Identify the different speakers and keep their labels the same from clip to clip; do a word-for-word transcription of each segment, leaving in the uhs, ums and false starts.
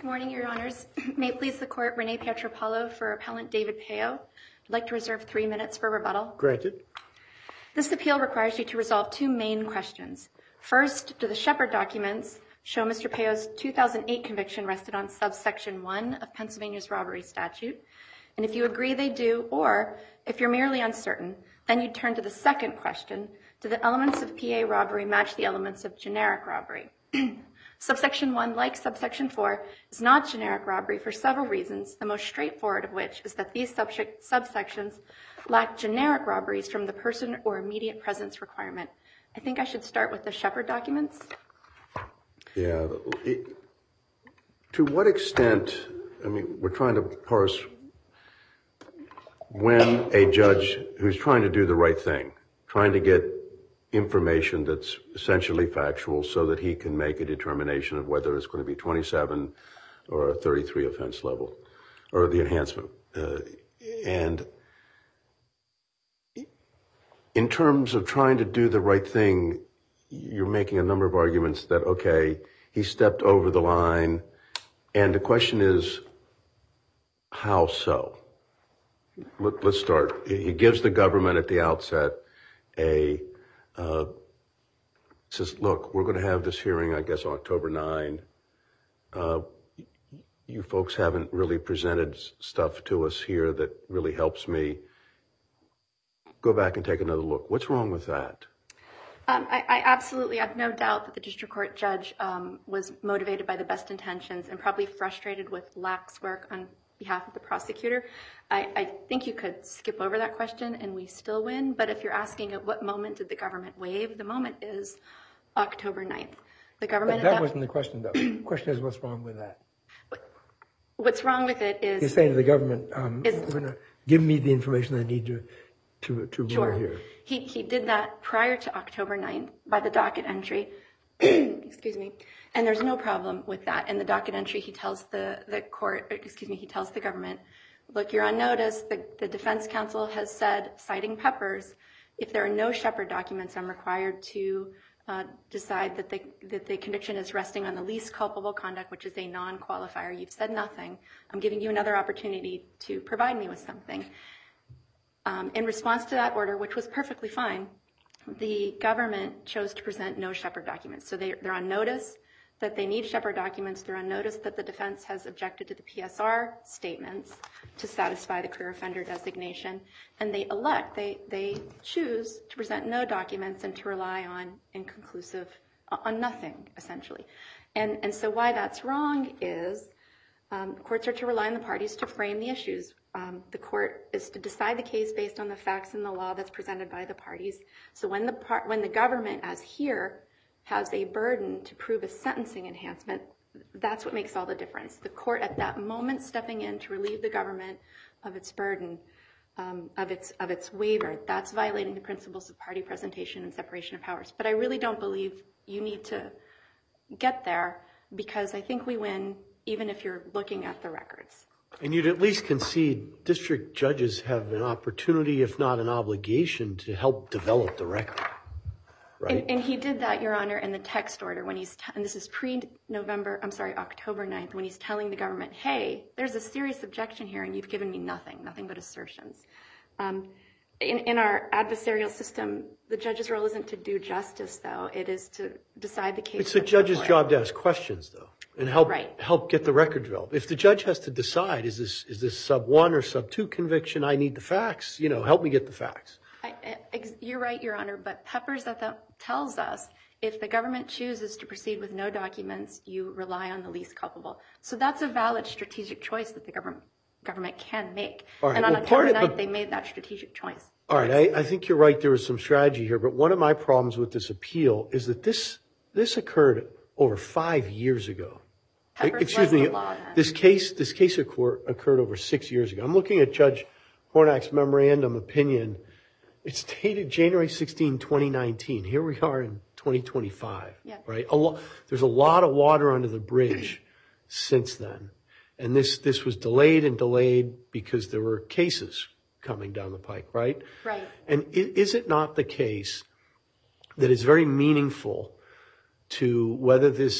Speaker 1: Good morning, Your Honors. May it please the Court, Renee Pietropalo for Appellant David Payo. I'd like to reserve three minutes for rebuttal.
Speaker 2: Granted.
Speaker 1: This appeal requires you to resolve two main questions. First, do the Shepard documents show Mister Payo's two thousand eight conviction rested on subsection one of Pennsylvania's robbery statute? And if you agree they do, or if you're merely uncertain, then you'd turn to the second question. Do the elements of P A robbery match the elements of generic robbery? Subsection one, like subsection four, is not generic robbery for several reasons, the most straightforward of which is that these subject, subsections lack generic robberies from the person or immediate presence requirement. I think I should start with the Shepard documents.
Speaker 2: Yeah. It, to what extent, I mean, we're trying to parse when a judge who's trying to do the right thing, trying to get information that's essentially factual so that he can make a determination of whether it's going to be twenty-seven or a thirty-three offense level or the enhancement. Uh, and in terms of trying to do the right thing, you're making a number of arguments that, okay, he stepped over the line. And the question is, how so? Let, let's start. He gives the government at the outset a Uh, says, look, we're going to have this hearing, I guess, on October ninth. Uh, you folks haven't really presented stuff to us here that really helps me. Go back and take another look. What's wrong with that?
Speaker 1: Um, I, I absolutely have no doubt that the district court judge um, was motivated by the best intentions and probably frustrated with lax work on behalf of the prosecutor. I, I think you could skip over that question and we still win. But if you're asking at what moment did the government waive, the moment is October ninth. The government.
Speaker 3: But that, that wasn't the question, though. The question is, what's wrong with that?
Speaker 1: What's wrong with it is.
Speaker 3: You're saying to the government, um,
Speaker 1: is,
Speaker 3: gonna give me the information I need to to to
Speaker 1: sure.
Speaker 3: rule here.
Speaker 1: He he did that prior to October ninth by the docket entry. Excuse me. And there's no problem with that. In the docket entry, he tells the, the court, excuse me, he tells the government, look, you're on notice. The, the defense counsel has said, citing Peppers, if there are no Shepard documents, I'm required to uh, decide that the, that the conviction is resting on the least culpable conduct, which is a non-qualifier. You've said nothing. I'm giving you another opportunity to provide me with something. Um, in response to that order, which was perfectly fine, the government chose to present no Shepard documents. So they, they're on notice that they need Shepard documents. They're on notice that the defense has objected to the P S R statements to satisfy the career offender designation. And they elect, they, they choose to present no documents and to rely on inconclusive, on nothing, essentially. And, and so why that's wrong is um, courts are to rely on the parties to frame the issues. Um, the court is to decide the case based on the facts and the law that's presented by the parties. So when the par- when the government, as here, has a burden to prove a sentencing enhancement, that's what makes all the difference. The court at that moment stepping in to relieve the government of its burden, um, of its of its waiver, that's violating the principles of party presentation and separation of powers. But I really don't believe you need to get there because I think we win even if you're looking at the records.
Speaker 4: And you'd at least concede district judges have an opportunity, if not an obligation, to help develop the record. Right.
Speaker 1: And, and he did that, Your Honor, in the text order when he's, t- and this is pre-November, I'm sorry, October ninth, when he's telling the government, hey, there's a serious objection here and you've given me nothing, nothing but assertions. Um, in, in our adversarial system, the judge's role isn't to do justice, though. It is to decide the case.
Speaker 4: It's the judge's job to ask questions, though, and help
Speaker 1: right.
Speaker 4: help get the record developed. If the judge has to decide, is this is this sub one or sub two conviction? I need the facts. You know, help me get the facts.
Speaker 1: I, I, you're right, Your Honor, but Peppers that, that tells us if the government chooses to proceed with no documents, you rely on the least culpable. So that's a valid strategic choice that the government government can make.
Speaker 4: Right.
Speaker 1: And on
Speaker 4: well,
Speaker 1: October ninth,
Speaker 4: the,
Speaker 1: they made that strategic choice.
Speaker 4: All right, I, I think you're right. There was some strategy here, but one of my problems with this appeal is that this this occurred over five years ago.
Speaker 1: Peppers
Speaker 4: Excuse
Speaker 1: was
Speaker 4: me.
Speaker 1: the law then.
Speaker 4: This case this case occurred, occurred over six years ago. I'm looking at Judge Hornak's memorandum opinion. It's dated January sixteenth, twenty nineteen. Here we are in twenty twenty-five,
Speaker 1: yeah.
Speaker 4: right? A lo- there's a lot of water under the bridge since then. And this, this was delayed and delayed because there were cases coming down the pike, right?
Speaker 1: Right.
Speaker 4: And is it not the case that it's very meaningful to whether this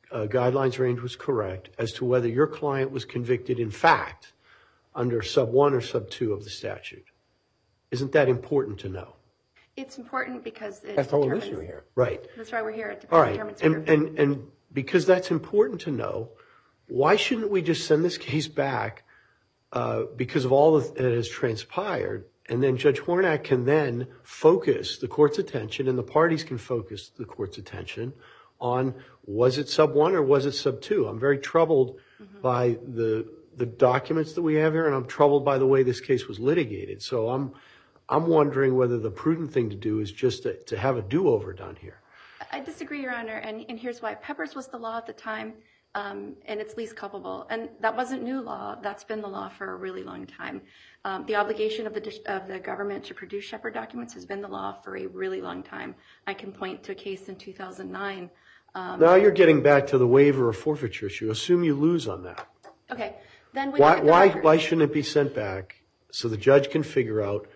Speaker 4: uh, guidelines range was correct as to whether your client was convicted in fact under sub one or sub two of the statute. Isn't that important to know?
Speaker 1: It's important because it
Speaker 3: That's the whole
Speaker 1: determines-
Speaker 3: issue here.
Speaker 4: Right.
Speaker 1: That's why we're here. It
Speaker 4: All right.
Speaker 1: determines
Speaker 4: And,
Speaker 1: proof.
Speaker 4: and, and because that's important to know, why shouldn't we just send this case back uh, because of all that has transpired, and then Judge Hornak can then focus the court's attention, and the parties can focus the court's attention on, was it sub one or was it sub two? I'm very troubled mm-hmm. by the the documents that we have here, and I'm troubled by the way this case was litigated. So I'm I'm wondering whether the prudent thing to do is just to, to have a do-over done here.
Speaker 1: I disagree, Your Honor, and, and here's why. Peppers was the law at the time, um, and it's least culpable. And that wasn't new law. That's been the law for a really long time. Um, the obligation of the of the government to produce Shepard documents has been the law for a really long time. I can point to a case in two thousand nine. Um,
Speaker 4: now you're getting back to the waiver or forfeiture issue. Assume you lose on that.
Speaker 1: Okay. Then we
Speaker 4: why,
Speaker 1: look at the
Speaker 4: why,
Speaker 1: record.
Speaker 4: why shouldn't it be sent back so the judge can figure out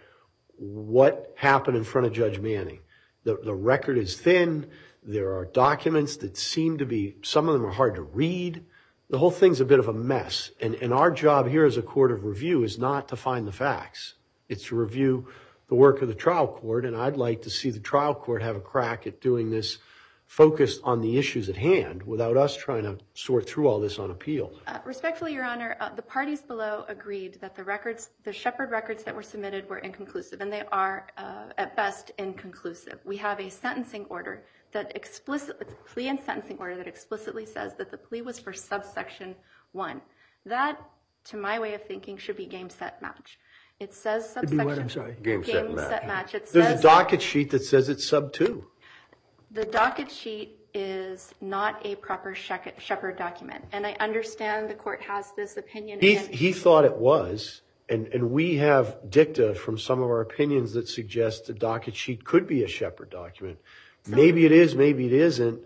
Speaker 4: what happened in front of Judge Manning? The, the record is thin. There are documents that seem to be, some of them are hard to read. The whole thing's a bit of a mess. And, and our job here as a court of review is not to find the facts. It's to review the work of the trial court. And I'd like to see the trial court have a crack at doing this focused on the issues at hand without us trying to sort through all this on appeal.
Speaker 1: Uh, respectfully, Your Honor, uh, the parties below agreed that the records, the Shepard records that were submitted were inconclusive, and they are, uh, at best, inconclusive. We have a sentencing order that explicitly, plea and sentencing order that explicitly says that the plea was for subsection one. That, to my way of thinking, should be game, set, match. It says subsection.
Speaker 3: It'd be what, I'm sorry?
Speaker 2: Game, set,
Speaker 1: game,
Speaker 2: match.
Speaker 1: set, match. It
Speaker 4: There's
Speaker 1: says
Speaker 4: a docket sheet that says it's sub two.
Speaker 1: the docket sheet is not a proper Shepard document. And I understand the court has this opinion.
Speaker 4: He,
Speaker 1: and-
Speaker 4: he thought it was, and, and we have dicta from some of our opinions that suggest the docket sheet could be a Shepard document.
Speaker 1: So-
Speaker 4: Maybe it is, maybe it isn't,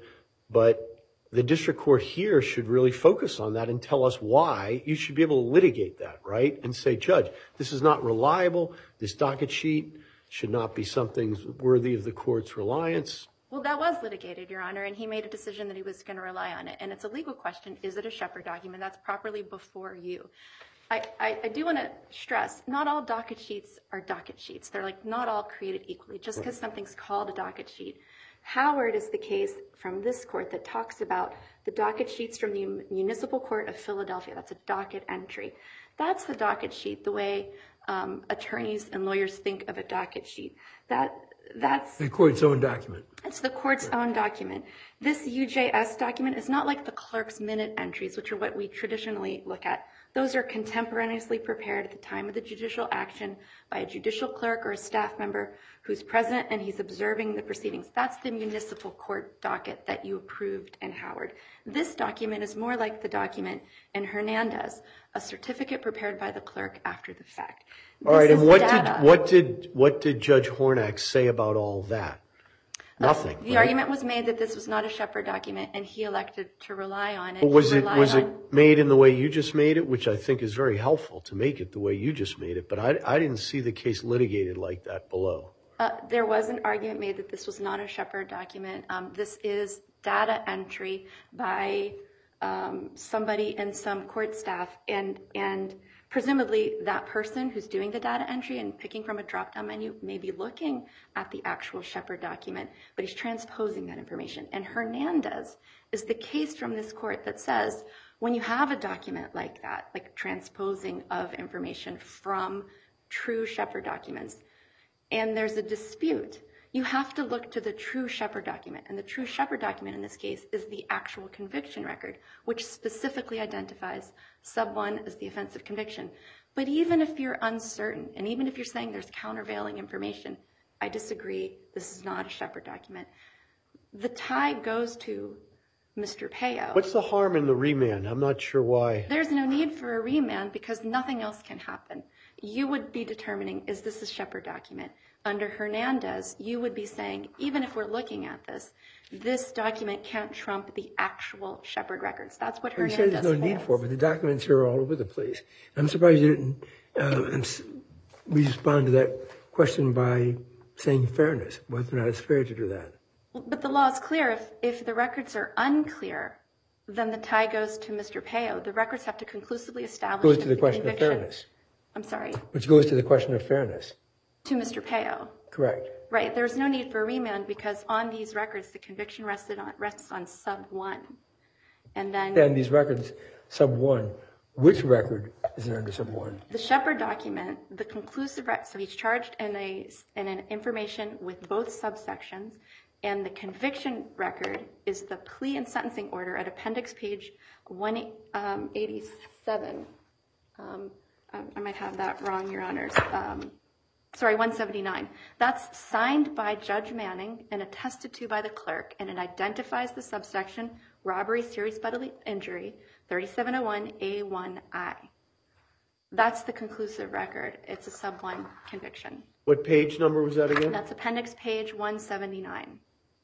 Speaker 4: but the district court here should really focus on that and tell us why. You should be able to litigate that, right? And say, Judge, this is not reliable. This docket sheet should not be something worthy of the court's reliance.
Speaker 1: Well, that was litigated, Your Honor, and he made a decision that he was going to rely on it. And it's a legal question. Is it a Shepard document? That's properly before you. I, I, I do want to stress, not all docket sheets are docket sheets. They're like not all created equally. Just because something's called a docket sheet. Howard is the case from this court that talks about the docket sheets from the Municipal Court of Philadelphia. That's a docket entry. That's the docket sheet, the way um, attorneys and lawyers think of a docket sheet. That That's
Speaker 3: The court's own document.
Speaker 1: It's the court's own document. This U J S document is not like the clerk's minute entries, which are what we traditionally look at. Those are contemporaneously prepared at the time of the judicial action by a judicial clerk or a staff member who's present and he's observing the proceedings. That's the municipal court docket that you approved in Howard. This document is more like the document in Hernandez, a certificate prepared by the clerk after the fact.
Speaker 4: All right,
Speaker 1: This
Speaker 4: and
Speaker 1: is
Speaker 4: what
Speaker 1: data.
Speaker 4: did what did what did Judge Hornak say about all that? Nothing.
Speaker 1: The
Speaker 4: right?
Speaker 1: argument was made that this was not a Shepard document, and he elected to rely on it.
Speaker 4: But was
Speaker 1: He
Speaker 4: it
Speaker 1: relied
Speaker 4: was it
Speaker 1: on-
Speaker 4: made in the way you just made it, which I think is very helpful to make it the way you just made it. But I I didn't see the case litigated like that below.
Speaker 1: Uh, there was an argument made that this was not a Shepard document. Um, this is data entry by um, somebody in some court staff, and and presumably that person who's doing the data entry and picking from a drop-down menu may be looking at the actual Shepard document, but he's transposing that information. And Hernandez is the case from this court that says when you have a document like that, like transposing of information from true Shepard documents, and there's a dispute, you have to look to the true Shepard document. And the true Shepard document in this case is the actual conviction record, which specifically identifies sub one as the offense of conviction. But even if you're uncertain, and even if you're saying there's countervailing information, I disagree. This is not a Shepard document. The tie goes to Mister Payo.
Speaker 4: What's the harm in the remand? I'm not sure why.
Speaker 1: There's no need for a remand because nothing else can happen. You would be determining, is this a Shepard document? Under Hernandez, you would be saying, even if we're looking at this, this document can't trump the actual Shepard records. That's what
Speaker 3: You
Speaker 1: Hernandez
Speaker 3: said there's no need
Speaker 1: holds.
Speaker 3: for it, but the documents here are all over the place. I'm surprised you didn't uh, s- respond to that question by saying fairness, whether or not it's fair to do that.
Speaker 1: But the law is clear. If, if the records are unclear, then the tie goes to Mister Peo. The records have to conclusively establish
Speaker 3: Goes
Speaker 1: that
Speaker 3: to the question of
Speaker 1: conviction-
Speaker 3: fairness.
Speaker 1: I'm sorry,
Speaker 3: Which goes to the question of fairness.
Speaker 1: to Mister Peo.
Speaker 3: Correct.
Speaker 1: Right, there's no need for a remand because on these records, the conviction rested on, rests on sub one. And then
Speaker 3: Then these records, sub one, which record is it under sub one?
Speaker 1: the Shepard document, the conclusive, rec- so he's charged in a, in an information with both subsections, and the conviction record is the plea and sentencing order at appendix page one eighty-seven. Um, I might have that wrong, Your Honors. Um, sorry, one seventy-nine. That's signed by Judge Manning and attested to by the clerk, and it identifies the subsection robbery, serious bodily injury, thirty-seven oh one A one I. That's the conclusive record. It's a sub one conviction.
Speaker 4: What page number was that again?
Speaker 1: That's appendix page one seventy-nine.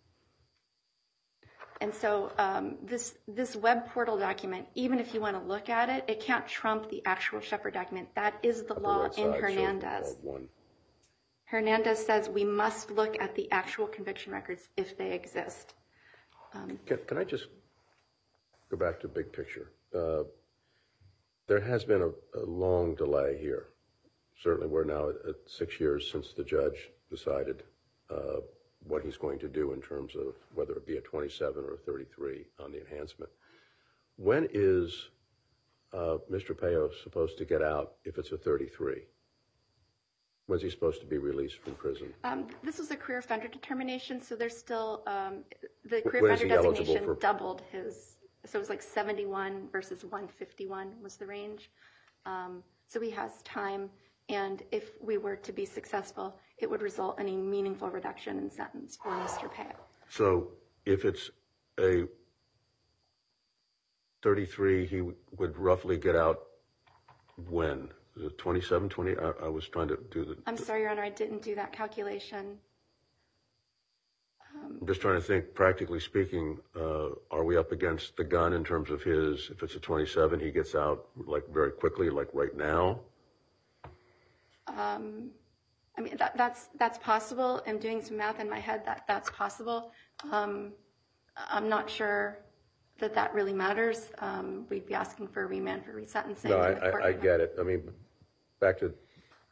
Speaker 1: And so um, this this web portal document, even if you want to look at it, it can't trump the actual Shepard document. That is the law
Speaker 2: Right
Speaker 1: in
Speaker 2: side, so,
Speaker 1: Hernandez.
Speaker 2: uh, one.
Speaker 1: Hernandez says we must look at the actual conviction records if they exist. Um,
Speaker 2: Can, can I just go back to big picture? Uh, there has been a, a long delay here. Certainly we're now at, at six years since the judge decided uh, what he's going to do in terms of whether it be a twenty-seven or a thirty-three on the enhancement. When is uh, Mister Peo supposed to get out if it's a thirty-three? When's he supposed to be released from prison?
Speaker 1: um, this was a career offender determination, so there's still um, the career
Speaker 2: When is
Speaker 1: offender
Speaker 2: he eligible
Speaker 1: designation
Speaker 2: for-
Speaker 1: doubled his. So it was like seventy-one versus one fifty-one was the range. Um, so he has time, and if we were to be successful, it would result in a meaningful reduction in sentence for Mister Peo.
Speaker 2: So if it's a thirty-three, he would roughly get out when? Is it twenty-seven, twenty? I, I was trying to do the...
Speaker 1: I'm sorry, Your Honor, I didn't do that calculation.
Speaker 2: I'm just trying to think, practically speaking, uh, are we up against the gun in terms of his, if it's a twenty-seven, he gets out like very quickly, like right now?
Speaker 1: Um, I mean, that, that's that's possible. I'm doing some math in my head. That that's possible. Um, I'm not sure that that really matters. Um, we'd be asking for a remand for resentencing.
Speaker 2: No,
Speaker 1: and the
Speaker 2: I,
Speaker 1: court
Speaker 2: I, I
Speaker 1: would-
Speaker 2: get it. I mean, back to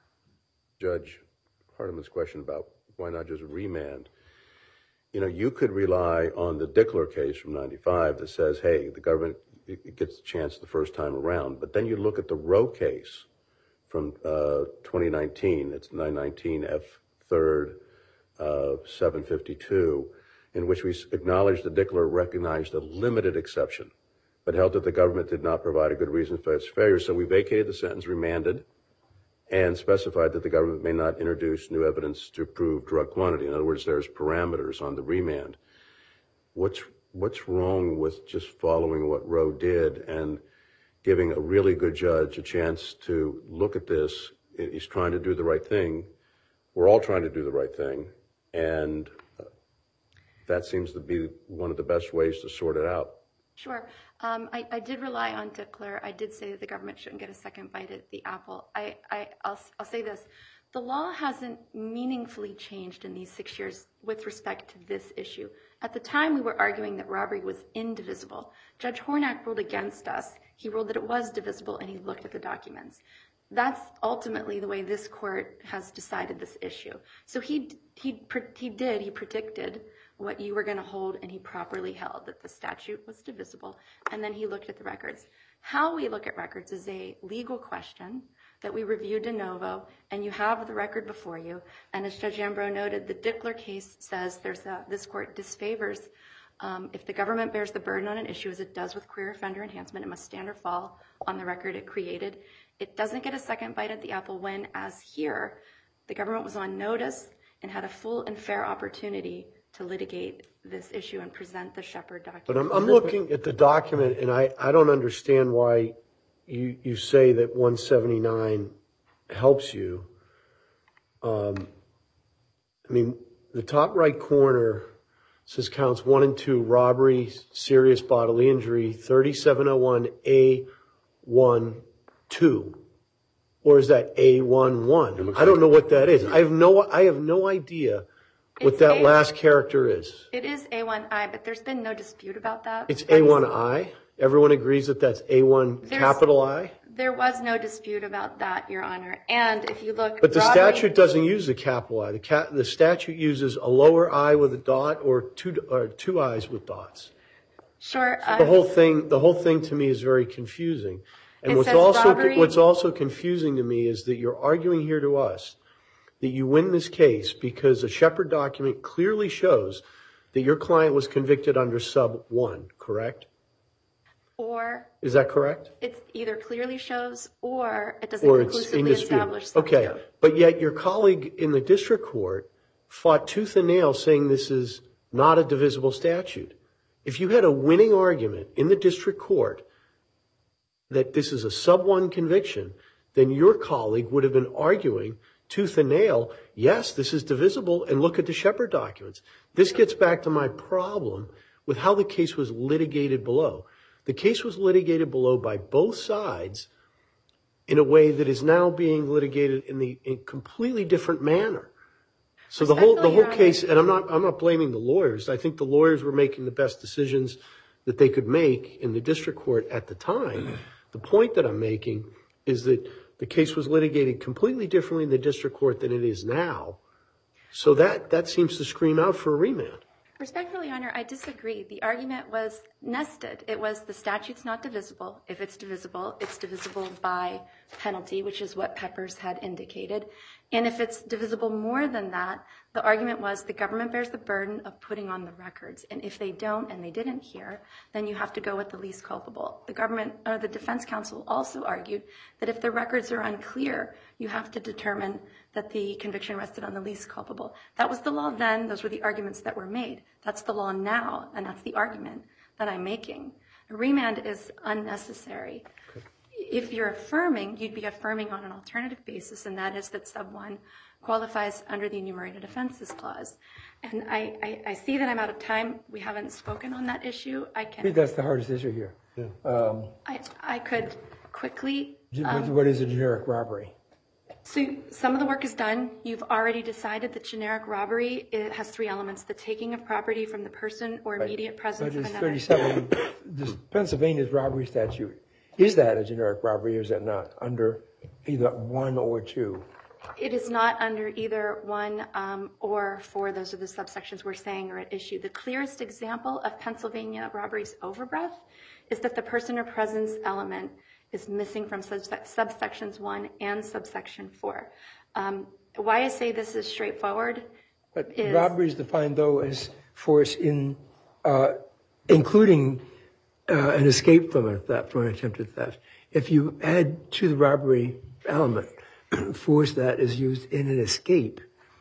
Speaker 2: Judge Hardiman's question about why not just remand. You know, you could rely on the Dickler case from ninety-five that says, hey, the government gets a chance the first time around. But then you look at the Roe case from uh, twenty nineteen. It's nine nineteen F third uh, seven fifty-two, in which we acknowledged that Dickler recognized a limited exception, but held that the government did not provide a good reason for its failure. So we vacated the sentence, remanded, and specified that the government may not introduce new evidence to prove drug quantity. In other words, there's parameters on the remand. What's what's wrong with just following what Roe did and giving a really good judge a chance to look at this? He's trying to do the right thing. We're all trying to do the right thing. And that seems to be one of the best ways to sort it out.
Speaker 1: Sure. Um, I, I did rely on Dickler. I did say that the government shouldn't get a second bite at the apple. I, I, I'll, I'll say this. The law hasn't meaningfully changed in these six years with respect to this issue. At the time, we were arguing that robbery was indivisible. Judge Hornak ruled against us. He ruled that it was divisible, and he looked at the documents. That's ultimately the way this court has decided this issue. So he, he, he did, he predicted what you were going to hold, and he properly held that the statute was divisible, and then he looked at the records. How we look at records is a legal question that we reviewed de novo, and you have the record before you. And as Judge Ambrose noted, the Dickler case says there's a, this court disfavors um, if the government bears the burden on an issue, as it does with career offender enhancement, it must stand or fall on the record it created. It doesn't get a second bite at the apple when, as here, the government was on notice and had a full and fair opportunity to litigate this issue and present the Shepard document.
Speaker 4: But I'm, I'm looking at the document, and I, I don't understand why you, you say that one seventy-nine helps you. Um, I mean, the top right corner says counts one and two, robbery, serious bodily injury, thirty-seven oh one A one two. Or is that A one one? I don't know what that is. I have no, I have no idea what
Speaker 1: It's
Speaker 4: that
Speaker 1: A-
Speaker 4: last character is.
Speaker 1: It is A one I, but there's been no dispute about that.
Speaker 4: It's A one I? Everyone agrees that that's A one
Speaker 1: There's-
Speaker 4: capital I?
Speaker 1: There was no dispute about that, Your Honor. And if you look,
Speaker 4: But the
Speaker 1: robbery-
Speaker 4: statute doesn't use the capital I. The, ca- the statute uses a lower I with a dot or two or two I's with dots.
Speaker 1: Sure.
Speaker 4: The
Speaker 1: um,
Speaker 4: whole thing, the whole thing to me is very confusing. And
Speaker 1: It
Speaker 4: what's
Speaker 1: says
Speaker 4: also
Speaker 1: robbery-
Speaker 4: what's also confusing to me is that you're arguing here to us that you win this case because a Shepard document clearly shows that your client was convicted under sub one, correct?
Speaker 1: Or
Speaker 4: Is that correct?
Speaker 1: it either clearly shows or it doesn't
Speaker 4: Or it's
Speaker 1: conclusively
Speaker 4: indisputable?
Speaker 1: establish sub
Speaker 4: Okay,
Speaker 1: two.
Speaker 4: but yet your colleague in the district court fought tooth and nail saying this is not a divisible statute. If you had a winning argument in the district court that this is a sub one conviction, then your colleague would have been arguing tooth and nail, yes, this is divisible, and look at the Shepard documents. This gets back to my problem with how the case was litigated below. The case was litigated below by both sides in a way that is now being litigated in the in completely different manner. So the whole the
Speaker 1: Respectfully,
Speaker 4: whole
Speaker 1: Your
Speaker 4: case, and I'm not I'm not blaming the lawyers. I think the lawyers were making the best decisions that they could make in the district court at the time. The point that I'm making is that the case was litigated completely differently in the district court than it is now. So that that seems to scream out for a remand.
Speaker 1: Respectfully, Your Honor, I disagree. The argument was nested. It was the statute's not divisible. If it's divisible, it's divisible by penalty, which is what Peppers had indicated. And if it's divisible more than that, the argument was the government bears the burden of putting on the records. And if they don't, and they didn't here, then you have to go with the least culpable. The government, or the defense counsel also argued that if the records are unclear, you have to determine that the conviction rested on the least culpable. That was the law then. Those were the arguments that were made. That's the law now, and that's the argument that I'm making. A remand is unnecessary. If you're affirming, you'd be affirming on an alternative basis, and that is that sub one qualifies under the enumerated offenses clause. And I, I, I see that I'm out of time. We haven't spoken on that issue. I
Speaker 3: I think
Speaker 1: can.
Speaker 3: that's the hardest issue here. Um,
Speaker 1: I, I could quickly.
Speaker 3: what- what is a generic robbery?
Speaker 1: So some of the work is done. You've already decided that generic robbery, it has three elements: the taking of property from the person or immediate presence
Speaker 3: But
Speaker 1: of
Speaker 3: it's
Speaker 1: another.
Speaker 3: thirty-seven, this Pennsylvania's robbery statute. Is that a generic robbery or is that not under either one or two?
Speaker 1: It is not under either one um, or four. Those are the subsections we're saying are at issue. The clearest example of Pennsylvania robbery's overbreath is that the person or presence element is missing from subse- subsections one and subsection four. Um, why I say this is straightforward
Speaker 3: But
Speaker 1: is
Speaker 3: robbery is defined though as force in, uh, including uh, an escape from a theft, from an attempted theft. If you add to the robbery element force that is used in an escape,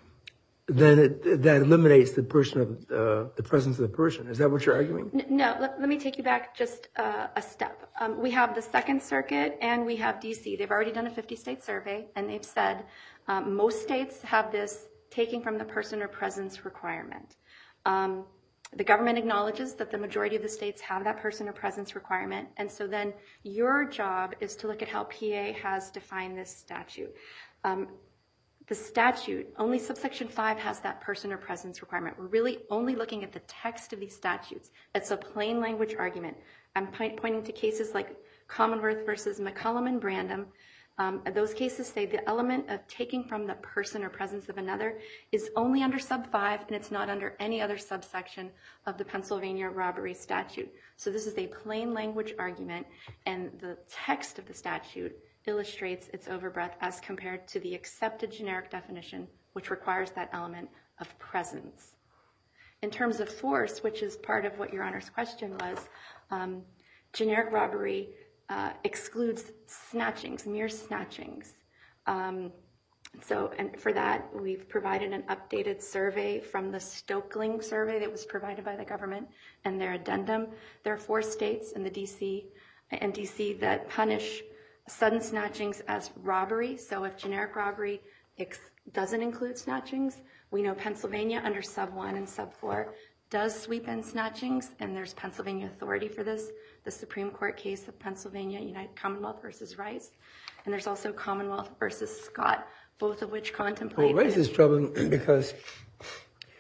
Speaker 3: then it, that eliminates the person of uh, the presence of the person. Is that what you're arguing?
Speaker 1: N- No, let, let me take you back just uh, a step. Um, we have the Second Circuit and we have D C. They've already done a fifty-state survey, and they've said um, most states have this taking from the person or presence requirement. Um, the government acknowledges that the majority of the states have that person or presence requirement, and so then your job is to look at how P A has defined this statute. Um, The statute, only subsection five has that person or presence requirement. We're really only looking at the text of these statutes. It's a plain language argument. I'm point, pointing to cases like Commonwealth versus McCollum and Brandom. Um, those cases say the element of taking from the person or presence of another is only under sub five, and it's not under any other subsection of the Pennsylvania robbery statute. So this is a plain language argument, and the text of the statute illustrates its overbreadth as compared to the accepted generic definition, which requires that element of presence. In terms of force, which is part of what Your Honor's question was, um, generic robbery uh, excludes snatchings, mere snatchings. Um, so, and for that, we've provided an updated survey from the Stokeling survey that was provided by the government and their addendum. There are four states in the D C and D C that punish sudden snatchings as robbery. So if generic robbery ex- doesn't include snatchings, we know Pennsylvania under sub one and sub four does sweep in snatchings, and there's Pennsylvania authority for this, the Supreme Court case of Pennsylvania United Commonwealth versus Rice. And there's also Commonwealth versus Scott, both of which contemplate.
Speaker 3: Well, Rice is troubling because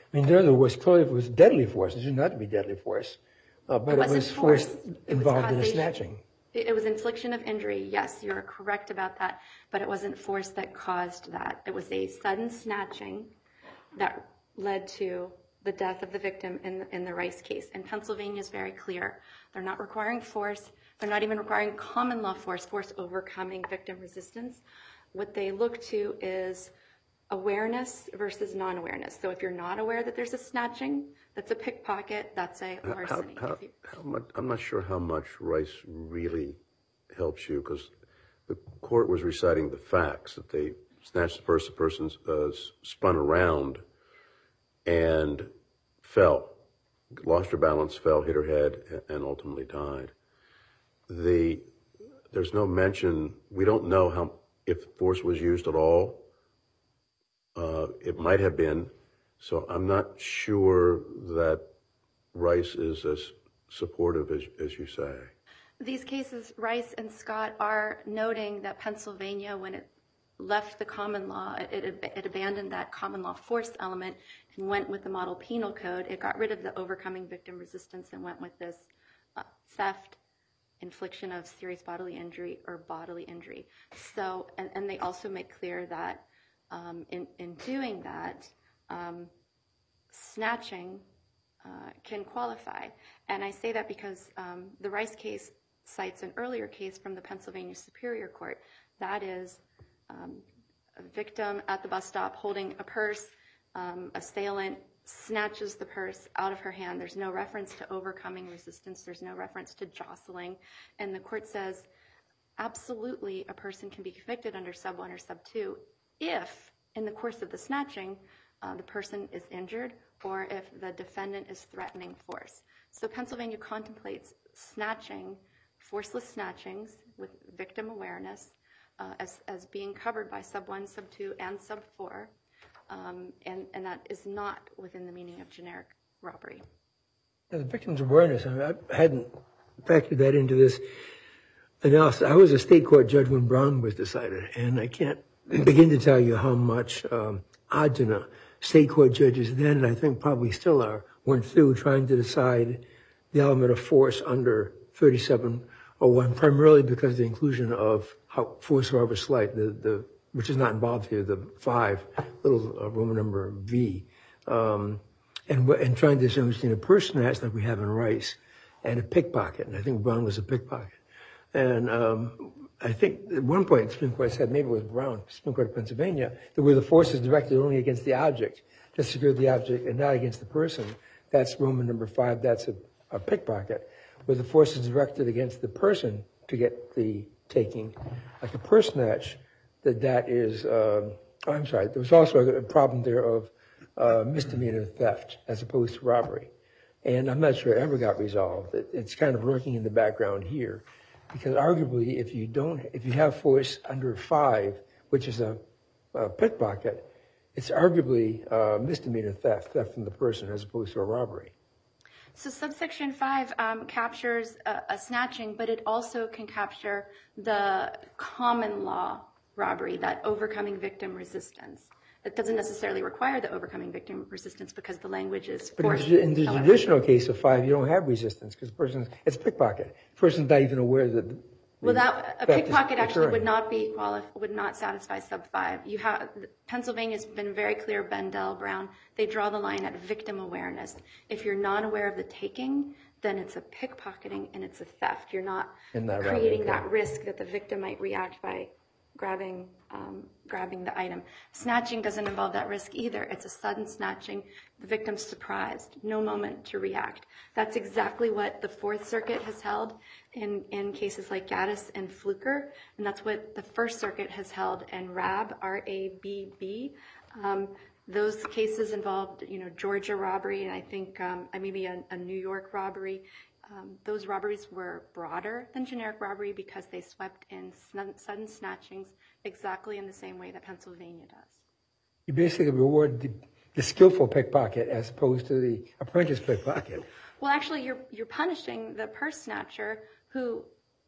Speaker 3: I mean, there there was clearly it was deadly force. It should not be deadly force, uh, but
Speaker 1: It
Speaker 3: it,
Speaker 1: wasn't
Speaker 3: was force
Speaker 1: force. It was
Speaker 3: involved in a
Speaker 1: causation.
Speaker 3: snatching.
Speaker 1: It, it was infliction of injury. Yes, you're correct about that, but it wasn't force that caused that. It was a sudden snatching that led to the death of the victim in the, in the Rice case. And Pennsylvania is very clear. They're not requiring force. They're not even requiring common law force, force overcoming victim resistance. What they look to is awareness versus non-awareness. So if you're not aware that there's a snatching, that's a pickpocket, that's a larceny.
Speaker 2: How, how, how much, I'm not sure how much Rice really helps you, because the court was reciting the facts, that they snatched the person, the person uh, spun around and fell, lost her balance, fell, hit her head, and ultimately died. The, there's no mention, we don't know how, if force was used at all. Uh, it might have been, so I'm not sure that Rice is as supportive as, as you say.
Speaker 1: These cases, Rice and Scott, are noting that Pennsylvania, when it left the common law, it, it, it abandoned that common law force element and went with the model penal code. It got rid of the overcoming victim resistance and went with this uh, theft, infliction of serious bodily injury, or bodily injury. So, and, and they also make clear that um, in, in doing that, um, snatching uh, can qualify. And I say that because um, the Rice case cites an earlier case from the Pennsylvania Superior Court. That is um, a victim at the bus stop holding a purse, um, assailant snatches the purse out of her hand. There's no reference to overcoming resistance. There's no reference to jostling. And the court says, absolutely, a person can be convicted under sub one or sub two if, in the course of the snatching, uh, the person is injured or if the defendant is threatening force. So Pennsylvania contemplates snatching, forceless snatchings with victim awareness uh, as, as being covered by sub one, sub two, and sub four. Um, and, and that is not within the meaning of generic robbery.
Speaker 3: Now, the victim's awareness, I, mean, I hadn't factored that into this analysis. I was a state court judge when Brown was decided, and I can't begin to tell you how much um, agina state court judges then, and I think probably still are, went through trying to decide the element of force under thirty-seven oh one, primarily because of the inclusion of how force however slight, the, the which is not involved here, the five, little uh, Roman number V, um, and, and trying to distinguish between a purse snatch like we have in Rice and a pickpocket. And I think Brown was a pickpocket. And um, I think at one point the Supreme Court said, maybe it was Brown, Supreme Court of Pennsylvania, that where the force is directed only against the object, to secure the object, and not against the person. That's Roman number five, that's a, a pickpocket. Where the force is directed against the person to get the taking, like a purse snatch, that that is, um, oh, I'm sorry, there was also a problem there of uh, misdemeanor theft as opposed to robbery. And I'm not sure it ever got resolved. It, it's kind of lurking in the background here. Because arguably, if you don't, if you have force under five, which is a, a pickpocket, it's arguably uh, misdemeanor theft, theft from the person as opposed to a robbery.
Speaker 1: So subsection five um, captures a, a snatching, but it also can capture the common law robbery, that overcoming victim resistance. It doesn't necessarily require the overcoming victim resistance because the language is
Speaker 3: But
Speaker 1: forced.
Speaker 3: in the traditional case of five, you don't have resistance because the person, it's pickpocket. The person's not even aware that. The,
Speaker 1: well, that, a
Speaker 3: theft is
Speaker 1: pickpocket actually
Speaker 3: occurring.
Speaker 1: would not be quali- would not satisfy sub five. You have Pennsylvania's been very clear. Bendel, Brown, they draw the line at victim awareness. If you're not aware of the taking, then it's a pickpocketing and it's a theft. You're not
Speaker 3: In that
Speaker 1: creating
Speaker 3: route, okay.
Speaker 1: that risk that the victim might react by grabbing um, grabbing the item. Snatching doesn't involve that risk either. It's a sudden snatching. The victim's surprised, no moment to react. That's exactly what the Fourth Circuit has held in, in cases like Gaddis and Fluker, and that's what the First Circuit has held in R A B, R A B B. Um, those cases involved, you know, Georgia robbery, and I think um, maybe a, a New York robbery. Um, those robberies were broader than generic robbery because they swept in sn- sudden snatchings exactly in the same way that Pennsylvania does.
Speaker 3: You basically reward the, the skillful pickpocket as opposed to the apprentice pickpocket.
Speaker 1: Well, actually, you're you're punishing the purse snatcher who,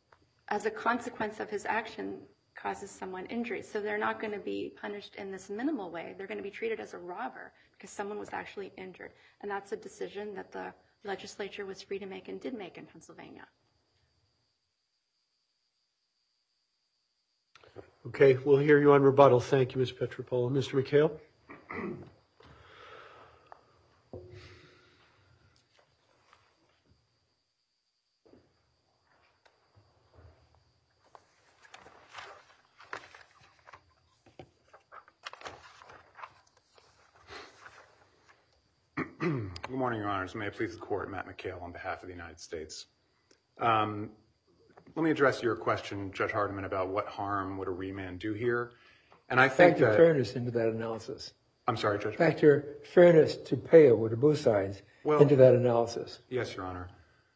Speaker 1: as a consequence of his action, causes someone injury. So they're not going to be punished in this minimal way. They're going to be treated as a robber because someone was actually injured. And that's a decision that the legislature was free to make and did make in Pennsylvania.
Speaker 4: Okay, we'll hear you on rebuttal. Thank you, Miz Petropoulos. Mister McHale?
Speaker 5: Good morning, Your Honors. May it please the Court, Matt McHale on behalf of the United States. Um, let me address your question, Judge Hardiman, about what harm would a remand do here. And I think
Speaker 3: Factor
Speaker 5: that...
Speaker 3: fairness into that analysis.
Speaker 5: I'm sorry, Judge.
Speaker 3: Factor fairness to Payo to both sides
Speaker 5: well,
Speaker 3: into that analysis.
Speaker 5: Yes, Your Honor.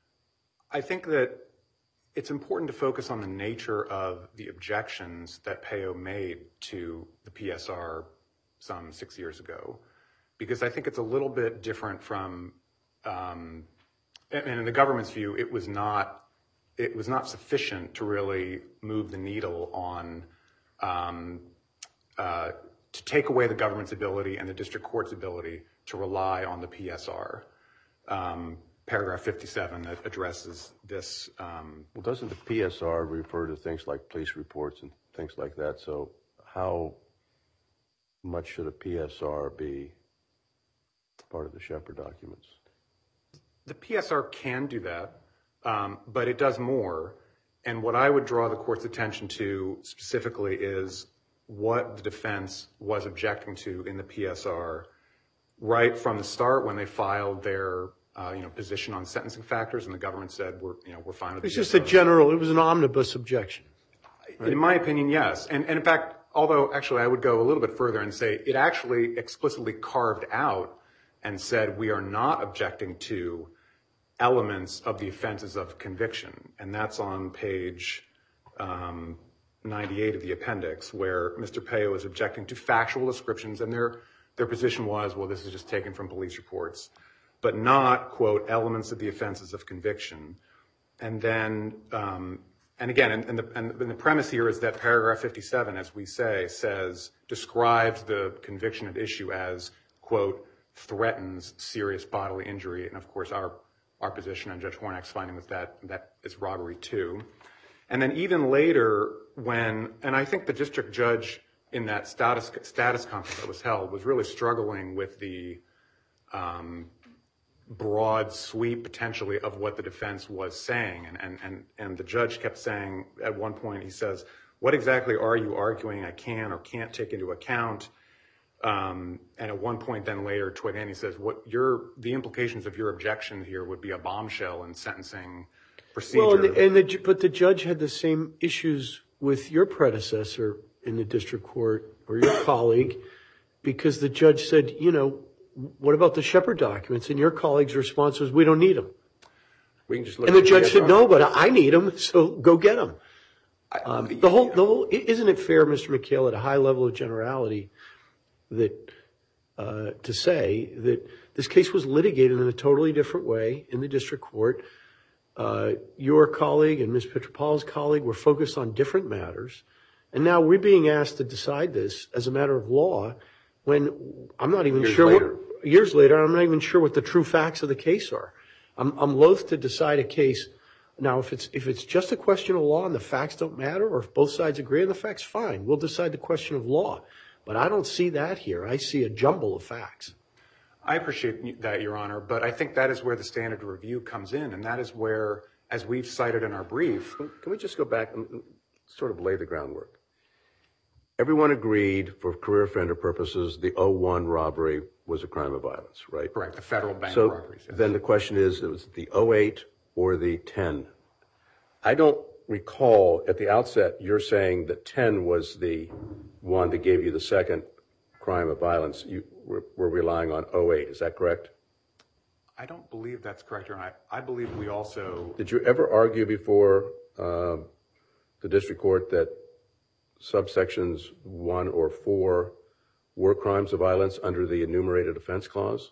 Speaker 5: I think that it's important to focus on the nature of the objections that Payo made to the P S R some six years ago, because I think it's a little bit different from, um, and in the government's view, it was not, it was not sufficient to really move the needle on, um, uh, to take away the government's ability and the district court's ability to rely on the P S R. Um, paragraph fifty-seven that addresses this. Um,
Speaker 2: well, doesn't the P S R refer to things like police reports and things like that? So how much should a P S R be part of the Shepard documents?
Speaker 5: The P S R can do that, um, but it does more. And what I would draw the court's attention to specifically is what the defense was objecting to in the P S R right from the start when they filed their uh, you know, position on sentencing factors, and the government said, we're, you know, we're fine with it.
Speaker 4: It's just a general, it was an omnibus objection.
Speaker 5: Right? In my opinion, yes. And, and in fact, although actually I would go a little bit further and say it actually explicitly carved out and said we are not objecting to elements of the offenses of conviction. And that's on page um, ninety-eight of the appendix, where Mister Payo is objecting to factual descriptions, and their their position was, well, this is just taken from police reports, but not, quote, elements of the offenses of conviction. And then, um, and again, and, and, the, and the premise here is that paragraph fifty-seven, as we say, says, describes the conviction at issue as, quote, threatens serious bodily injury. And of course, our, our position on Judge Hornak's finding was that that is robbery too. And then even later when, and I think the district judge in that status, status conference that was held was really struggling with the um, broad sweep potentially of what the defense was saying. And, and, and, and the judge kept saying at one point, he says, what exactly are you arguing I can or can't take into account? Um, and at one point then later toward the end, he says, what your, the implications of your objection here would be a bombshell in sentencing procedure.
Speaker 4: Well, and the, and the, but the judge had the same issues with your predecessor in the district court or your colleague, because the judge said, you know, what about the Shepard documents? And your colleague's response was, we don't need them.
Speaker 2: We can just look
Speaker 4: and the
Speaker 2: at
Speaker 4: judge
Speaker 2: the
Speaker 4: said, no, but I need them, so go get them. Um, the whole, the whole, isn't it fair, Mister McHale, at a high level of generality, that uh, to say that this case was litigated in a totally different way in the district court? Uh, your colleague and Miz Petropoulos' colleague were focused on different matters, and now we're being asked to decide this as a matter of law when I'm not even
Speaker 2: years
Speaker 4: sure
Speaker 2: later.
Speaker 4: what, years later, I'm not even sure what the true facts of the case are. I'm, I'm loath to decide a case. Now, if it's, if it's just a question of law and the facts don't matter, or if both sides agree on the facts, fine. We'll decide the question of law. But I don't see that here. I see a jumble of facts.
Speaker 5: I appreciate that, Your Honor, but I think that is where the standard review comes in, and that is where, as we've cited in our brief.
Speaker 2: Can we just go back and sort of lay the groundwork? Everyone agreed for career offender purposes the oh one robbery was a crime of violence, right?
Speaker 5: Correct, the federal bank
Speaker 2: so
Speaker 5: robberies. Yes.
Speaker 2: Then the question is, it was the oh eight or the ten? I don't recall at the outset you're saying that ten was the one that gave you the second crime of violence. You were, were relying on oh eight, is that correct?
Speaker 5: I don't believe that's correct, Your Honor. I, I believe we also...
Speaker 2: Did you ever argue before uh, the district court that subsections one or four were crimes of violence under the enumerated offense clause?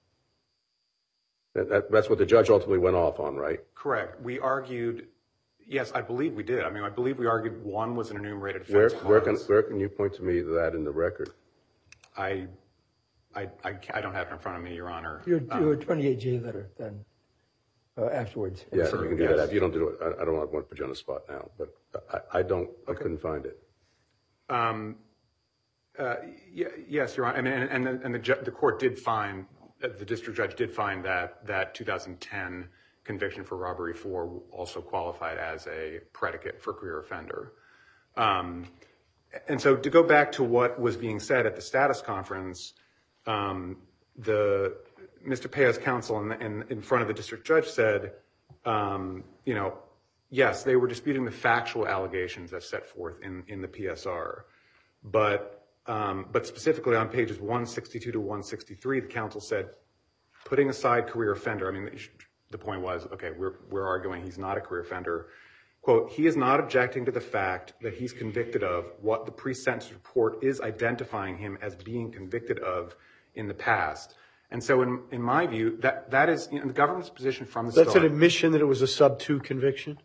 Speaker 2: That, that, that's what the judge ultimately went off on, right?
Speaker 5: Correct. We argued, yes, I believe we did. I mean, I believe we argued one was an enumerated offense
Speaker 2: Where,
Speaker 5: clause.
Speaker 2: where, can, where can you point to me that in the record?
Speaker 5: I, I, I, I don't have it in front of me, Your Honor.
Speaker 3: Your, your twenty-eight J letter then, uh, afterwards.
Speaker 2: Yeah,
Speaker 5: Sure,
Speaker 2: you can do
Speaker 5: yes.
Speaker 2: that. If you don't do it, I, I don't want to put you on the spot now, but I, I don't, I couldn't find it.
Speaker 5: Um, uh, y- yes, Your Honor. I mean, and, and, the, and the, ju- the court did find, uh, the district judge did find that that two thousand ten conviction for robbery four also qualified as a predicate for career offender. Um, and so to go back to what was being said at the status conference, um, the Mister Pea's counsel in, in, in front of the district judge said, um, you know, yes, they were disputing the factual allegations as set forth in, in the P S R. But, um, but specifically on pages one sixty-two to one sixty-three, the counsel said, putting aside career offender, I mean, the point was, okay, we're, we're arguing he's not a career offender. Quote, he is not objecting to the fact that he's convicted of what the pre-sentence report is identifying him as being convicted of in the past. And so in, in my view, that, that is you know, the government's position from the
Speaker 4: That's
Speaker 5: start.
Speaker 4: an admission that it was a sub two conviction?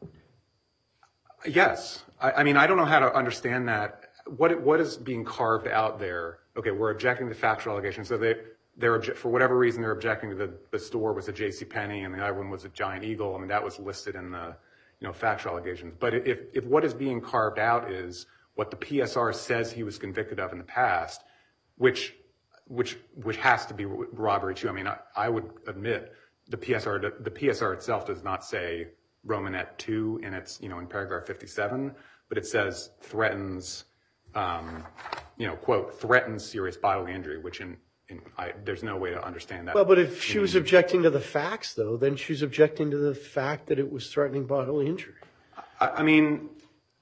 Speaker 5: Yes. I, I mean, I don't know how to understand that. What what is being carved out there? Okay, we're objecting to factual allegations. So they, they're, for whatever reason, they're objecting to the, the store was a JCPenney and the other one was a Giant Eagle. I mean, that was listed in the, you know, factual allegations. But if, if what is being carved out is what the P S R says he was convicted of in the past, which, which, which has to be robbery too. I mean, I, I would admit the P S R, the P S R itself does not say Romanet two in its, you know, in paragraph fifty-seven, but it says threatens, um, you know, quote, threatens serious bodily injury, which in, in I, there's no way to understand that.
Speaker 4: Well, but if she was objecting to the facts, though, then she's objecting to the fact that it was threatening bodily injury.
Speaker 5: I, I mean,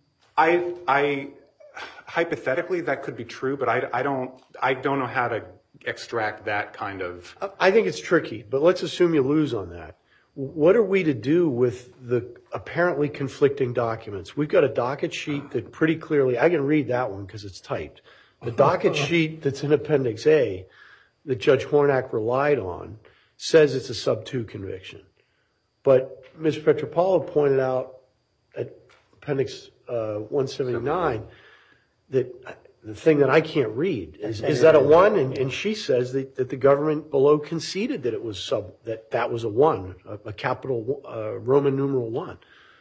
Speaker 5: I, I, hypothetically that could be true, but I, I don't, I don't know how to extract that kind of.
Speaker 4: I think it's tricky, but let's assume you lose on that. What are we to do with the apparently conflicting documents? We've got a docket sheet that pretty clearly, I can read that one because it's typed. The docket sheet that's in Appendix A that Judge Hornak relied on says it's a sub two conviction. But Miz Petropaulo pointed out at Appendix uh, one seventy-nine that the thing that I can't read is, is that a one? And, and she says that, that the government below conceded that it was sub, that that was a one, a, a capital uh, Roman numeral one.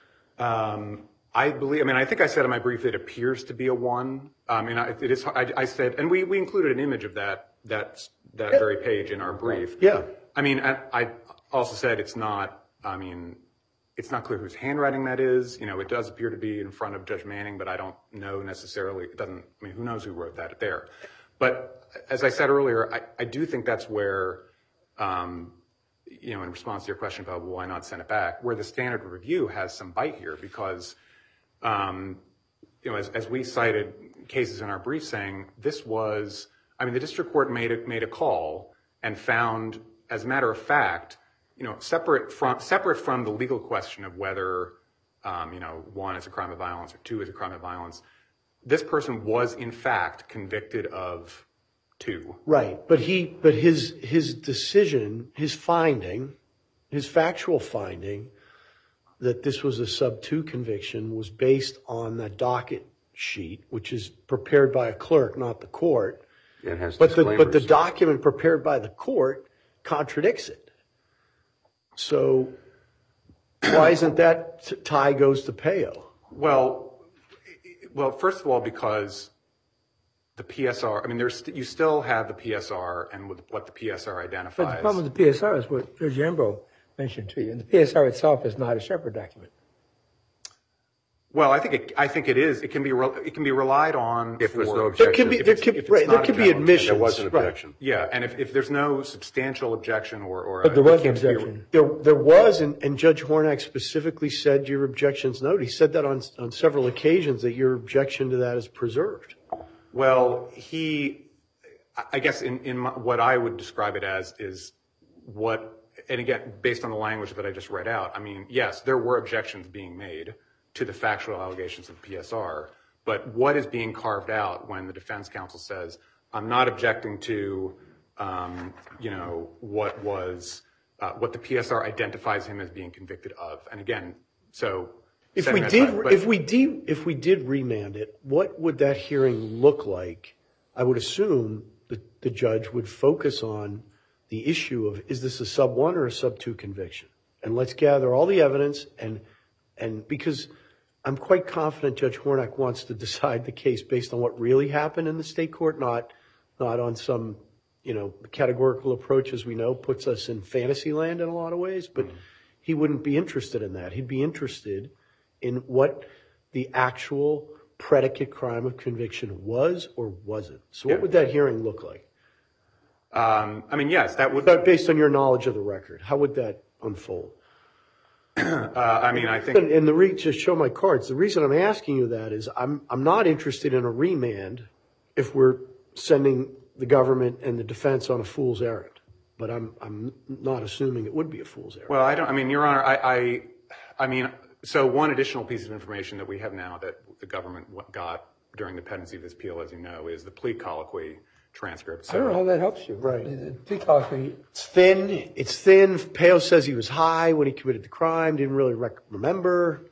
Speaker 5: Um, I believe, I mean, I think I said in my brief that it appears to be a one. I mean, I, it is, I, I said, and we, we included an image of that, that, that
Speaker 4: Yeah.
Speaker 5: very page in our brief.
Speaker 4: Yeah.
Speaker 5: I mean, I, I also said it's not, I mean, it's not clear whose handwriting that is. You know, it does appear to be in front of Judge Manning, but I don't know necessarily. It doesn't, I mean, who knows who wrote that there. But as I said earlier, I, I do think that's where, um, you know, in response to your question about well, why not send it back, where the standard review has some bite here because, um, you know, as, as we cited cases in our brief saying this was, I mean, the district court made a, made a call and found, as a matter of fact, you know, separate from separate from the legal question of whether, um, you know, one is a crime of violence or two is a crime of violence, this person was in fact convicted of two.
Speaker 4: Right. But he, but his, his decision, his finding, his factual finding that this was a sub two conviction was based on the docket sheet, which is prepared by a clerk, not the court.
Speaker 2: It has
Speaker 4: But the, but the
Speaker 2: disclaimers.
Speaker 4: document prepared by the court contradicts it. So why isn't that t- tie goes to Peo?
Speaker 5: Well, well, first of all, because the P S R, I mean, there's you still have the P S R and with what the P S R
Speaker 3: But the
Speaker 5: identifies.
Speaker 3: problem with the P S R is what Judge Ambrose mentioned to you. And the P S R itself is not a Shepard document.
Speaker 5: Well, I think it, I think it is. It can be re, it can be relied on
Speaker 2: If
Speaker 5: for,
Speaker 2: there's no
Speaker 4: There can be,
Speaker 2: If
Speaker 4: there
Speaker 5: it's-
Speaker 4: can,
Speaker 5: if it's
Speaker 4: right, there
Speaker 5: not
Speaker 4: can
Speaker 5: a
Speaker 4: be
Speaker 5: general
Speaker 4: admissions.
Speaker 2: There was an
Speaker 4: right.
Speaker 2: objection.
Speaker 5: Yeah, and if, if there's no substantial objection or or
Speaker 3: But there
Speaker 5: a,
Speaker 3: was
Speaker 5: it
Speaker 3: an
Speaker 5: can't be-
Speaker 3: objection.
Speaker 4: There, there was, and, and Judge Hornak specifically said your objections note. He said that on, on several occasions that your objection to that is preserved.
Speaker 5: Well, he, I guess in, in my, what I would describe it as is what, and again, based on the language that I just read out, I mean, yes, there were objections being made to the factual allegations of the P S R, but what is being carved out when the defense counsel says, I'm not objecting to, um, you know, what was, uh, what the P S R identifies him as being convicted of. And again, so.
Speaker 4: If
Speaker 5: setting
Speaker 4: we
Speaker 5: that
Speaker 4: did,
Speaker 5: aside, but-
Speaker 4: if we did, if we did remand it, what would that hearing look like? I would assume the, the judge would focus on the issue of, is this a sub one or a sub two conviction? And let's gather all the evidence, and and because I'm quite confident Judge Hornak wants to decide the case based on what really happened in the state court, not not on some, you know, categorical approach, as we know, puts us in fantasy land in a lot of ways. But mm-hmm. he wouldn't be interested in that. He'd be interested in what the actual predicate crime of conviction was or wasn't. So what yeah. would that hearing look like?
Speaker 5: Um, I mean, yes, that would...
Speaker 4: But based on your knowledge of the record, how would that unfold?
Speaker 5: uh, I mean, I think...
Speaker 4: And, and the re- just show my cards. The reason I'm asking you that is I'm I'm not interested in a remand if we're sending the government and the defense on a fool's errand. But I'm I'm not assuming it would be a fool's errand.
Speaker 5: Well, I don't... I mean, Your Honor, I... I, I mean, so one additional piece of information that we have now that the government got during the pendency of this appeal, as you know, is the plea colloquy transcript.
Speaker 3: So, I don't know how that helps you.
Speaker 4: Right.
Speaker 3: The plea colloquy.
Speaker 4: It's thin. It's thin. Peo says he was high when he committed the crime. Didn't really rec- remember.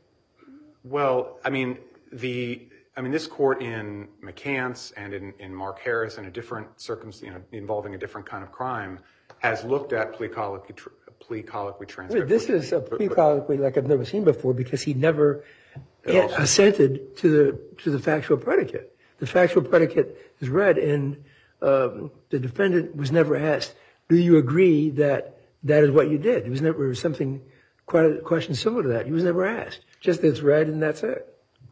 Speaker 5: Well, I mean, the I mean, this court in McCants and in, in Mark Harris and a different circumstance, you know, involving a different kind of crime, has looked at plea colloquy, tr- plea colloquy transcript.
Speaker 3: This is a plea colloquy like I've never seen before because he never assented to the to the factual predicate. The factual predicate is read and. Um, the defendant was never asked, do you agree that that is what you did? It was never something, quite a question similar to that. He was never asked. Just it's read and that's it.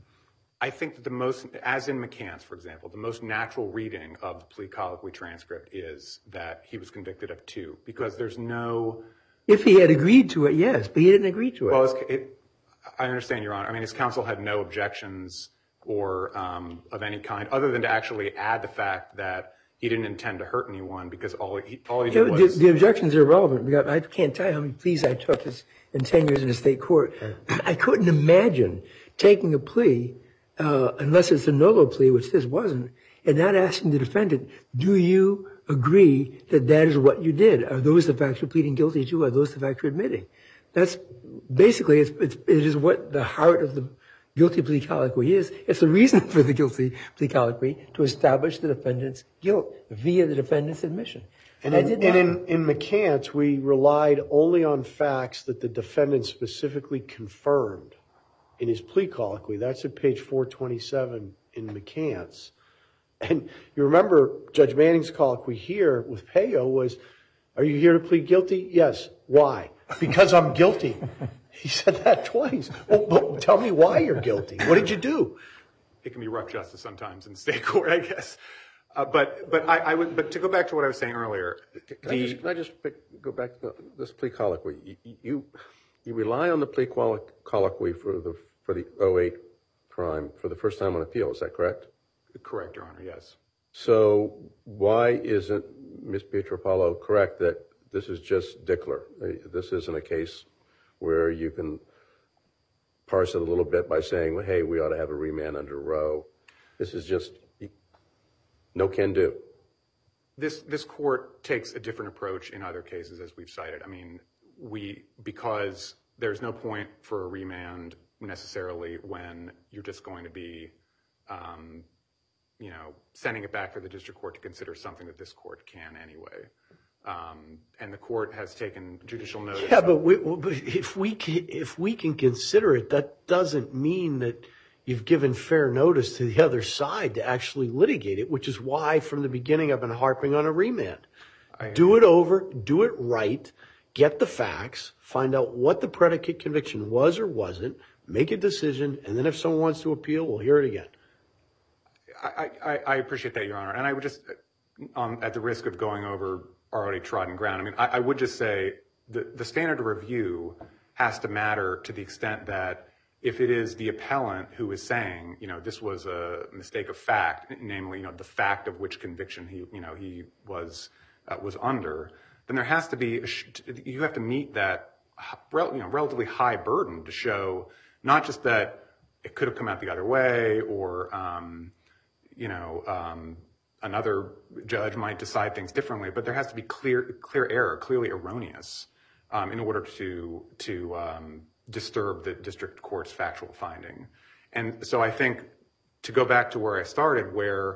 Speaker 5: I think that the most, as in McCants, for example, the most natural reading of the plea colloquy transcript is that he was convicted of two, because there's no...
Speaker 3: If he had agreed to it, yes, but he didn't agree to it.
Speaker 5: Well, it, I understand, Your Honor. I mean, his counsel had no objections or um, of any kind, other than to actually add the fact that he didn't intend to hurt anyone because all he, all he did
Speaker 3: yeah,
Speaker 5: was...
Speaker 3: The, the objections are irrelevant. Because I can't tell you how many pleas I took in ten years in the state court. I couldn't imagine taking a plea, uh, unless it's a NOLO plea, which this wasn't, and not asking the defendant, do you agree that that is what you did? Are those the facts you're pleading guilty to? Are those the facts you're admitting? That's basically, it's, it's, it is what the heart of the guilty plea colloquy is. It's the reason for the guilty plea colloquy to establish the defendant's guilt via the defendant's admission.
Speaker 4: And, in, and in, in McCants, we relied only on facts that the defendant specifically confirmed in his plea colloquy. That's at page four twenty-seven in McCants. And you remember Judge Manning's colloquy here with Peo was, are you here to plead guilty? Yes. Why? Because I'm guilty. He said that twice. Well, well, tell me why you're guilty. What did you do?
Speaker 5: It can be rough justice sometimes in state court, I guess. Uh, but but I, I would. But to go back to what I was saying earlier,
Speaker 2: can, the, I, just, can I just pick, go back to this plea colloquy? You, you you rely on the plea colloquy for the for the oh eight crime for the first time on appeal. Is that correct?
Speaker 5: Correct, Your Honor. Yes.
Speaker 2: So why isn't Miz Pietropalo correct that this is just Dickler? This isn't a case where you can parse it a little bit by saying, well, hey, we ought to have a remand under Roe. This is just no can do.
Speaker 5: This this court takes a different approach in other cases, as we've cited. I mean, we because there's no point for a remand necessarily when you're just going to be, um, you know, sending it back for the district court to consider something that this court can anyway. Um, and the court has taken judicial notice.
Speaker 4: Yeah, but, we, but if we can, if we can consider it, that doesn't mean that you've given fair notice to the other side to actually litigate it, which is why from the beginning I've been harping on a remand. Do it over, do it right, get the facts, find out what the predicate conviction was or wasn't, make a decision, and then if someone wants to appeal, we'll hear it again.
Speaker 5: I, I, I appreciate that, Your Honor. And I would just, um, at the risk of going over already trodden ground, I mean, I, I would just say the, the standard of review has to matter to the extent that if it is the appellant who is saying, you know, this was a mistake of fact, namely, you know, the fact of which conviction he, you know, he was uh, was under, then there has to be, a sh- you have to meet that, you know, relatively high burden to show not just that it could have come out the other way or, um, you know, um, another judge might decide things differently, but there has to be clear, clear error, clearly erroneous, um, in order to to um, disturb the district court's factual finding. And so I think to go back to where I started, where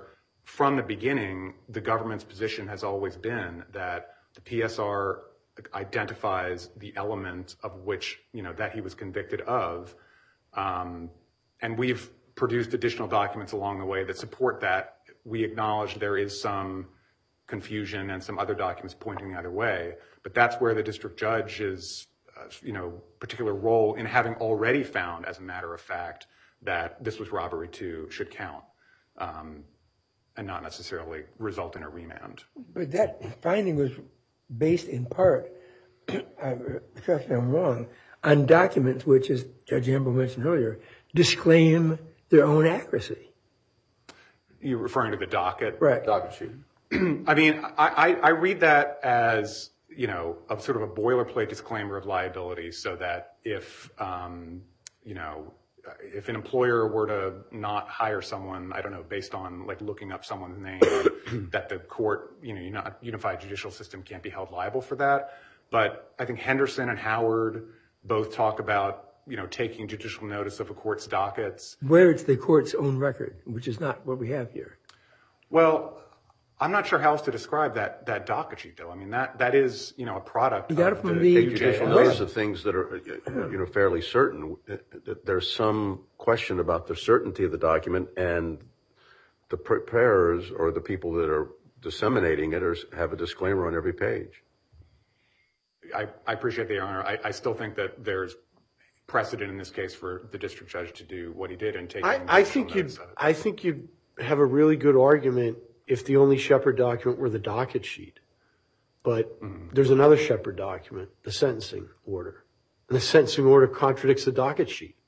Speaker 5: from the beginning, the government's position has always been that the P S R identifies the element of which, you know, that he was convicted of. Um, and we've produced additional documents along the way that support that. We acknowledge there is some confusion and some other documents pointing the other way, but that's where the district judge's, uh, you know, particular role in having already found, as a matter of fact, that this was robbery two should count, um, and not necessarily result in a remand.
Speaker 3: But that finding was based in part, correct me if I'm wrong, on documents which, as Judge Ambrose mentioned earlier, disclaim their own accuracy.
Speaker 5: You're referring to the docket?
Speaker 3: Right.
Speaker 2: Docket sheet.
Speaker 5: I mean, I, I, I read that as, you know, a sort of a boilerplate disclaimer of liability so that if, um, you know, if an employer were to not hire someone, I don't know, based on like looking up someone's name, that the court, you know, unified judicial system can't be held liable for that. But I think Henderson and Howard both talk about, you know, taking judicial notice of a court's dockets.
Speaker 3: Where it's the court's own record, which is not what we have here.
Speaker 5: Well, I'm not sure how else to describe that that docket sheet, though. I mean, that that is, you know, a product
Speaker 3: You got
Speaker 5: of
Speaker 3: it from
Speaker 5: the,
Speaker 3: the-
Speaker 5: the
Speaker 2: Judicial
Speaker 5: judicial
Speaker 2: notice of things that are, you know, fairly certain. There's some question about the certainty of the document, and the preparers or the people that are disseminating it are, have a disclaimer on every page.
Speaker 5: I, I appreciate the honor. I, I still think that there's precedent in this case for the district judge to do what he did and take.
Speaker 4: I, I think you'd, I think you'd have a really good argument if the only Shepard document were the docket sheet. But mm-hmm. there's another Shepard document, the sentencing order. And the sentencing order contradicts the docket sheet.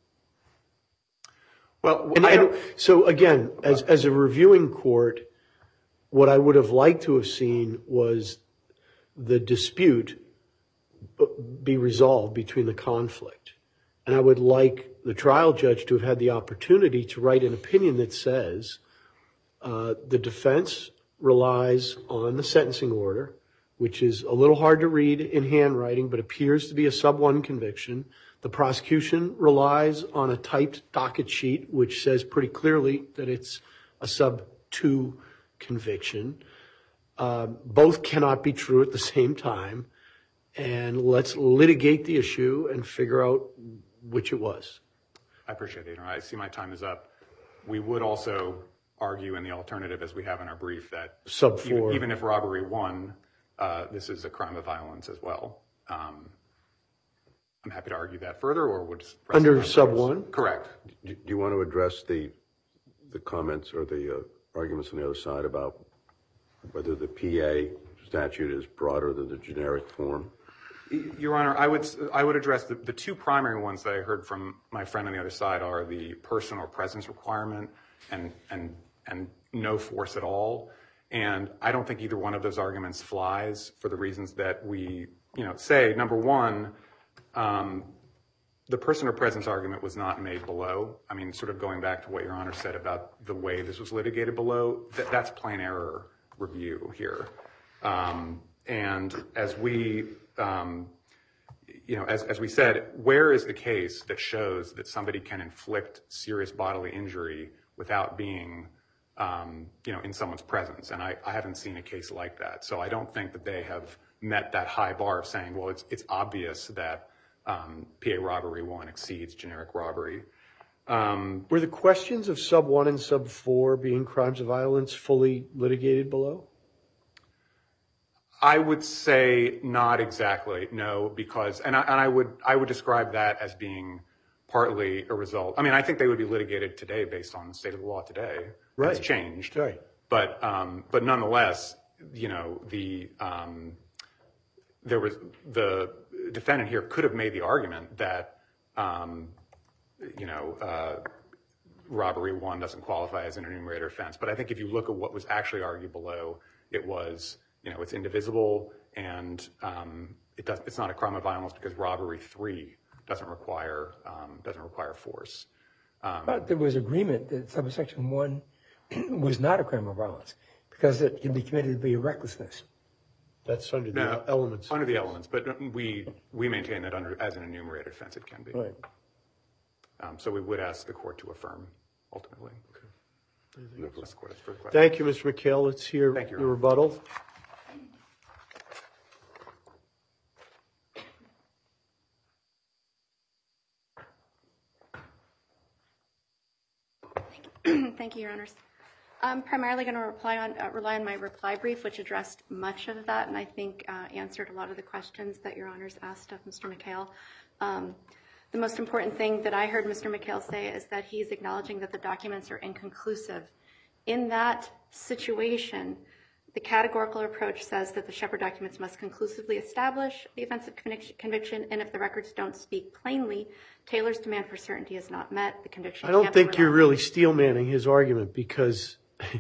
Speaker 5: Well,
Speaker 4: and, and so again, as, as a reviewing court, what I would have liked to have seen was the dispute be resolved between the conflict. And I would like the trial judge to have had the opportunity to write an opinion that says uh, the defense relies on the sentencing order, which is a little hard to read in handwriting, but appears to be a sub one conviction. The prosecution relies on a typed docket sheet, which says pretty clearly that it's a sub two conviction. Uh, both cannot be true at the same time. And let's litigate the issue and figure out which it was.
Speaker 5: I appreciate it. I see my time is up. We would also argue in the alternative, as we have in our brief, that
Speaker 4: sub four,
Speaker 5: even, even if robbery won, uh, this is a crime of violence as well. Um, I'm happy to argue that further, or would
Speaker 4: under sub one.
Speaker 5: Correct.
Speaker 2: Do you want to address the the comments or the uh, arguments on the other side about whether the P A statute is broader than the generic form?
Speaker 5: Your Honor, I would I would address the, the two primary ones that I heard from my friend on the other side are the person or presence requirement and and and no force at all. And I don't think either one of those arguments flies for the reasons that we, you know, say. Number one, um, the person or presence argument was not made below. I mean, sort of going back to what Your Honor said about the way this was litigated below, that, that's plain error review here. Um, and as we Um, you know, as, as we said, where is the case that shows that somebody can inflict serious bodily injury without being, um, you know, in someone's presence? And I, I haven't seen a case like that. So I don't think that they have met that high bar of saying, well, it's it's obvious that um, P A robbery one exceeds generic robbery. Um,
Speaker 4: Were the questions of sub one and sub four being crimes of violence fully litigated below?
Speaker 5: I would say not exactly, no, because, and I, and I would, I would describe that as being partly a result. I mean, I think they would be litigated today based on the state of the law today.
Speaker 4: Right.
Speaker 5: It's changed.
Speaker 4: Right.
Speaker 5: But, um, but nonetheless, you know, the, um, there was, the defendant here could have made the argument that, um, you know, uh, robbery one doesn't qualify as an enumerated offense. But I think if you look at what was actually argued below, it was, you know, it's indivisible, and um, it does, it's not a crime of violence because robbery three doesn't require um, doesn't require force. Um,
Speaker 3: but there was agreement that subsection one was not a crime of violence because it can be committed via recklessness.
Speaker 4: That's under the
Speaker 5: no,
Speaker 4: elements.
Speaker 5: Under the elements, but we we maintain that under as an enumerated offense it can be.
Speaker 3: Right.
Speaker 5: Um, so we would ask the court to affirm ultimately.
Speaker 4: Okay.
Speaker 2: No further.
Speaker 4: Thank you, Mister McHale. Let's hear
Speaker 5: Thank you,
Speaker 4: your
Speaker 5: Ron.
Speaker 4: rebuttal.
Speaker 1: Thank you, Your Honors. I'm primarily going to reply on, uh, rely on my reply brief, which addressed much of that, and I think uh, answered a lot of the questions that Your Honors asked of Mister McHale. Um, the most important thing that I heard Mister McHale say is that he's acknowledging that the documents are inconclusive. In that situation, the categorical approach says that the Shepard documents must conclusively establish the offense of conviction, and if the records don't speak plainly, Taylor's demand for certainty is not met. The conviction
Speaker 4: I don't
Speaker 1: can't be
Speaker 4: think you're
Speaker 1: relied
Speaker 4: really steelmanning his argument, because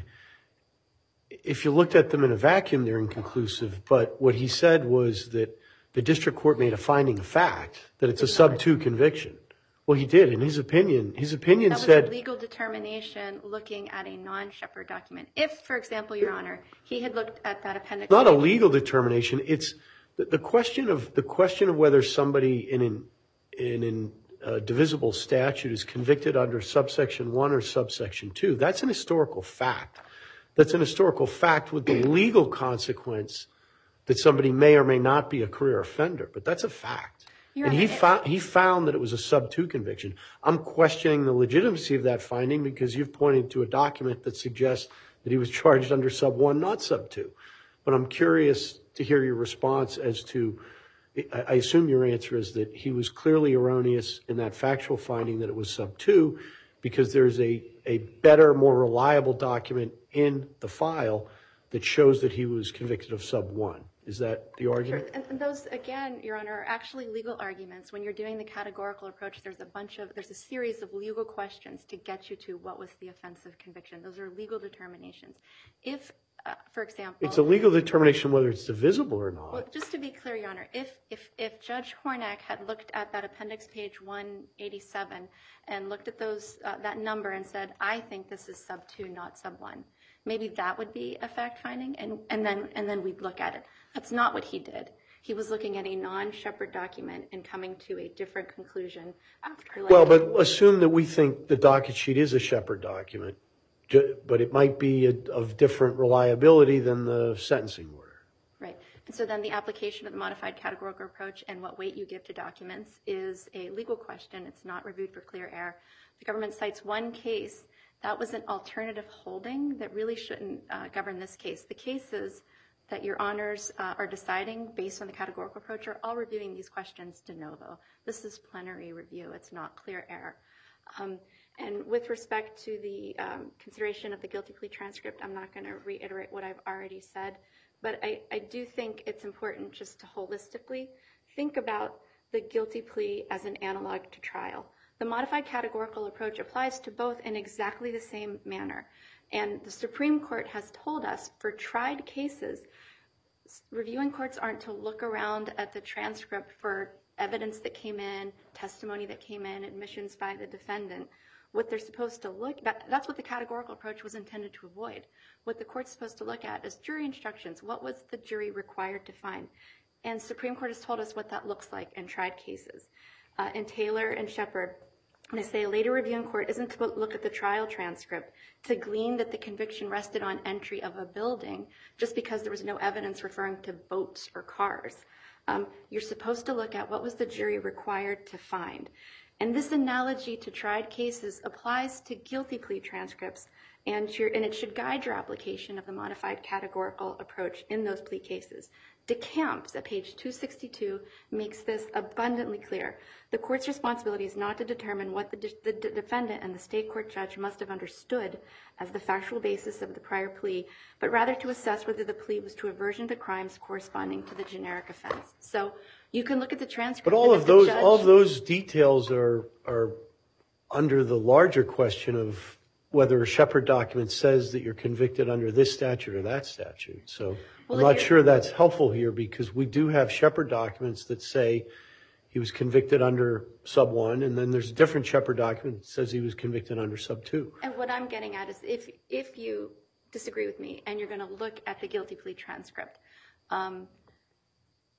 Speaker 4: if you looked at them in a vacuum, they're inconclusive. But what he said was that the district court made a finding of fact that it's a sub two conviction. Well, he did. In his opinion, his opinion
Speaker 1: That was
Speaker 4: said
Speaker 1: a legal determination looking at a non-Shepard document. If, for example, Your Honor, he had looked at that appendix.
Speaker 4: not a legal determination. It's the, the question of the question of whether somebody in an in an uh, divisible statute is convicted under subsection one or subsection two. That's an historical fact. That's an historical fact with the legal consequence that somebody may or may not be a career offender. But that's a fact.
Speaker 1: Your
Speaker 4: and
Speaker 1: Honor,
Speaker 4: he
Speaker 1: it-
Speaker 4: found he found that it was a sub two conviction. I'm questioning the legitimacy of that finding because you've pointed to a document that suggests that he was charged under sub one, not sub two. But I'm curious to hear your response as to, I I assume your answer is that he was clearly erroneous in that factual finding that it was sub two because there's a, a better, more reliable document in the file that shows that he was convicted of sub one. Is that the argument?
Speaker 1: Sure. And, and those, again, Your Honor, are actually legal arguments. When you're doing the categorical approach, there's a bunch of, there's a series of legal questions to get you to what was the offense of conviction. Those are legal determinations. If, uh, for example...
Speaker 4: It's a legal determination whether it's divisible or not.
Speaker 1: Well, just to be clear, Your Honor, if, if, if Judge Hornak had looked at that appendix page one eighty-seven and looked at those, uh, that number and said, I think this is sub two, not sub one, maybe that would be a fact finding, and, and then and then we'd look at it. That's not what he did. He was looking at a non-Shepard document and coming to a different conclusion after. Like,
Speaker 4: Well, but assume that we think the docket sheet is a Shepard document, ju- but it might be a, of different reliability than the sentencing order.
Speaker 1: Right. And so then the application of the modified categorical approach and what weight you give to documents is a legal question. It's not reviewed for clear error. The government cites one case. That was an alternative holding that really shouldn't uh, govern this case. The cases that Your Honors uh, are deciding based on the categorical approach are all reviewing these questions de novo. This is plenary review. It's not clear error. Um, and with respect to the um, consideration of the guilty plea transcript, I'm not going to reiterate what I've already said, but I, I do think it's important just to holistically think about the guilty plea as an analog to trial. The modified categorical approach applies to both in exactly the same manner. And the Supreme Court has told us for tried cases, reviewing courts aren't to look around at the transcript for evidence that came in, testimony that came in, admissions by the defendant. What they're supposed to look at, that's what the categorical approach was intended to avoid. What the court's supposed to look at is jury instructions. What was the jury required to find? And Supreme Court has told us what that looks like in tried cases. Uh, in Taylor and Shepard, they say a later review in court isn't to look at the trial transcript to glean that the conviction rested on entry of a building just because there was no evidence referring to boats or cars. Um, you're supposed to look at what was the jury required to find. And this analogy to tried cases applies to guilty plea transcripts, and, your, and it should guide your application of the modified categorical approach in those plea cases. DeCamps at page two sixty-two makes this abundantly clear. The court's responsibility is not to determine what the, de- the de- defendant and the state court judge must have understood as the factual basis of the prior plea, but rather to assess whether the plea was to aversion to crimes corresponding to the generic offense. So you can look at the transcript.
Speaker 4: But all
Speaker 1: and
Speaker 4: of
Speaker 1: if the
Speaker 4: those,
Speaker 1: judge-
Speaker 4: all of those details are are under the larger question of whether a Shepard document says that you're convicted under this statute or that statute. So
Speaker 1: Well,
Speaker 4: I'm not
Speaker 1: if
Speaker 4: sure that's helpful here because we do have Shepard documents that say he was convicted under sub one, and then there's a different Shepard document that says he was convicted under sub two.
Speaker 1: And what I'm getting at is if if you disagree with me and you're going to look at the guilty plea transcript, um,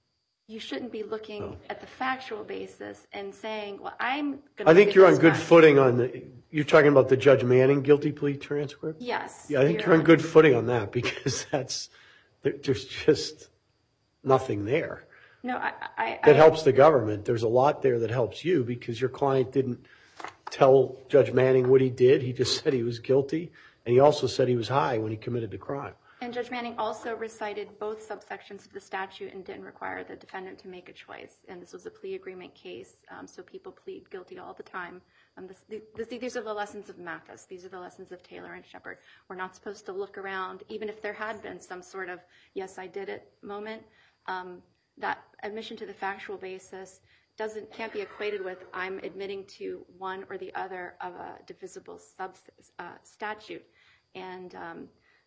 Speaker 1: you shouldn't be looking no. at the factual basis and saying, well, I'm going to.
Speaker 4: I think you're on good footing on the, you're talking about the Judge Manning guilty plea transcript?
Speaker 1: Yes.
Speaker 4: Yeah, I think you're on good footing on that because that's, there's just nothing there.
Speaker 1: No, I, I.
Speaker 4: That
Speaker 1: I,
Speaker 4: helps the government. There's a lot there that helps you because your client didn't tell Judge Manning what he did. He just said he was guilty. And he also said he was high when he committed the crime.
Speaker 1: And Judge Manning also recited both subsections of the statute and didn't require the defendant to make a choice. And this was a plea agreement case, um, so people plead guilty all the time. Um, this, this, these are the lessons of Mathis. These are the lessons of Taylor and Shepard. We're not supposed to look around, even if there had been some sort of, yes, I did it moment. Um, that admission to the factual basis doesn't can't be equated with I'm admitting to one or the other of a divisible sub uh, statute. And um,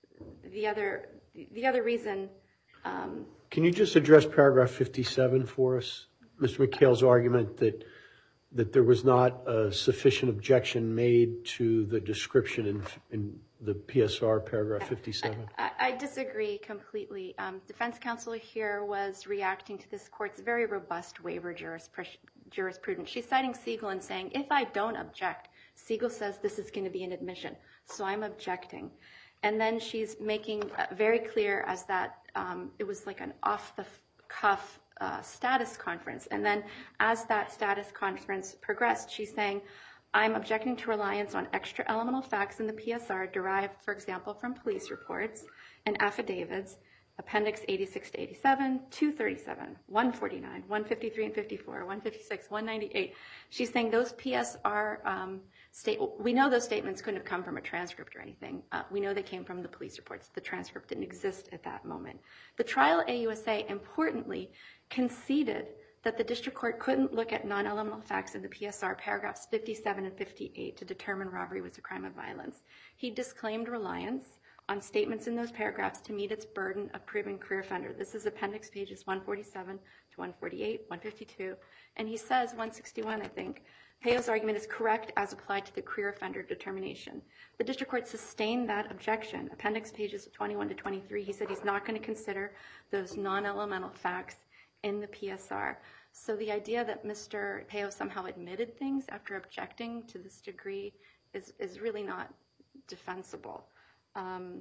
Speaker 1: the other the other reason. Um,
Speaker 4: Can you just address paragraph fifty-seven for us, Mister McHale's argument that that there was not a sufficient objection made to the description in, in the P S R paragraph fifty-seven?
Speaker 1: I, I, I disagree completely. Um, defense counsel here was reacting to this court's very robust waiver jurisprudence. She's citing Siegel and saying, if I don't object, Siegel says this is going to be an admission, so I'm objecting. And then she's making very clear as that um, it was like an off-the-cuff uh, status conference. And then as that status conference progressed, she's saying, I'm objecting to reliance on extra elemental facts in the P S R derived, for example, from police reports and affidavits, Appendix eighty-six to eighty-seven, two thirty-seven, one forty-nine, one fifty-three and fifty-four, one fifty-six, one ninety-eight. She's saying those P S R um, state. We know those statements couldn't have come from a transcript or anything. Uh, we know they came from the police reports. The transcript didn't exist at that moment. The trial A U S A, importantly, conceded that the district court couldn't look at non-elemental facts in the P S R paragraphs fifty-seven and fifty-eight to determine robbery was a crime of violence. He disclaimed reliance on statements in those paragraphs to meet its burden of proving career offender. This is appendix pages one forty-seven to one forty-eight, one fifty-two. And he says, one sixty-one, I think, Payo's argument is correct as applied to the career offender determination. The district court sustained that objection. Appendix pages twenty-one to twenty-three, he said he's not going to consider those non-elemental facts in the P S R. So the idea that Mister Payo somehow admitted things after objecting to this degree is, is really not defensible. Um,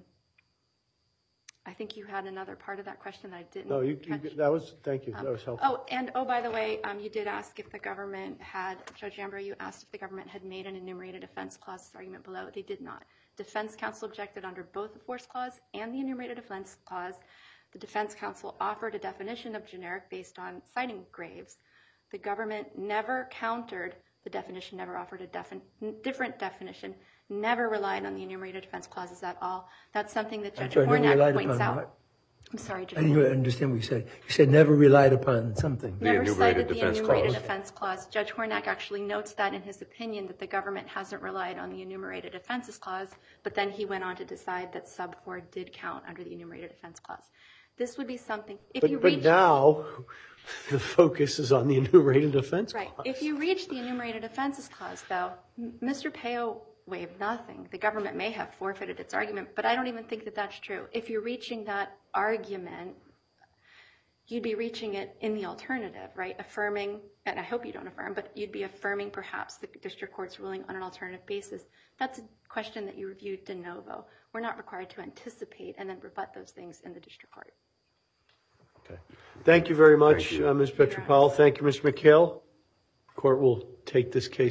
Speaker 1: I think you had another part of that question that I didn't
Speaker 4: No, you, you, that was, thank you,
Speaker 1: um,
Speaker 4: that was helpful.
Speaker 1: Oh, and oh, by the way, um, you did ask if the government had, Judge Ambrose, you asked if the government had made an enumerated offense clause argument below. They did not. Defense counsel objected under both the force clause and the enumerated offense clause. The defense counsel offered a definition of generic based on citing Graves. The government never countered the definition, never offered a defin- different definition, never relied on the enumerated offense clauses at all. That's something that Judge Hornak points out. What? I'm sorry, Judge.
Speaker 3: I didn't really understand what you said. You said never relied upon something.
Speaker 1: Never cited the enumerated offense clause. Judge Hornak actually notes that in his opinion that the government hasn't relied on the enumerated offenses clause, but then he went on to decide that sub four did count under the enumerated offense clause. This would be something, if
Speaker 4: but,
Speaker 1: you
Speaker 4: but
Speaker 1: reach...
Speaker 4: now, the focus is on the enumerated offense
Speaker 1: right.
Speaker 4: clause.
Speaker 1: If you reach the enumerated offenses clause, though, Mister Payo waived nothing. The government may have forfeited its argument, but I don't even think that that's true. If you're reaching that argument, you'd be reaching it in the alternative, right? Affirming, and I hope you don't affirm, but you'd be affirming perhaps the district court's ruling on an alternative basis. That's a question that you reviewed de novo. We're not required to anticipate and then rebut those things in the district court.
Speaker 4: Okay. Thank you very much, uh, Miz Petropavlou. Thank you, Mister McHale. Court will take this case